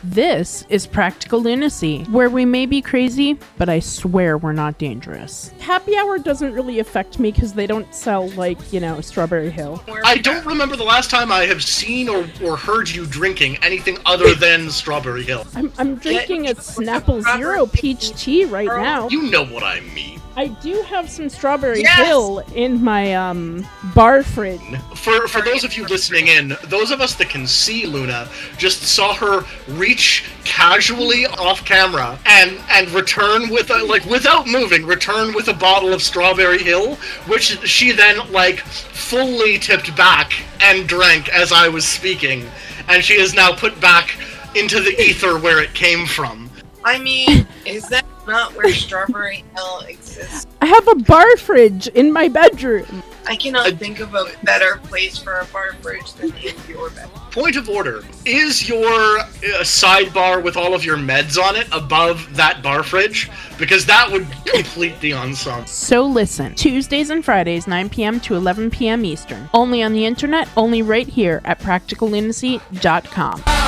This is Practical Lunacy, where we may be crazy, but I swear we're not dangerous. Happy Hour doesn't really affect me because they don't sell, like, Strawberry Hill. I don't remember the last time I have seen or heard you drinking anything other than Strawberry Hill. I'm drinking a Snapple Zero peach tea right now. You know what I mean. I do have some Strawberry Hill in my bar fridge. For those of you listening in, those of us that can see Luna just saw her reach casually off camera and return with without moving, return with a bottle of Strawberry Hill, which she then fully tipped back and drank as I was speaking, and she is now put back into the ether where it came from. I mean, is that not where Strawberry Hill exists? I have a bar fridge in my bedroom. I cannot think of a better place for a bar fridge than in your bedroom. Point of order. Is your sidebar with all of your meds on it above that bar fridge? Because that would complete the ensemble. So listen, Tuesdays and Fridays, 9 p.m. to 11 p.m. Eastern. Only on the internet, only right here at practicallunacy.com.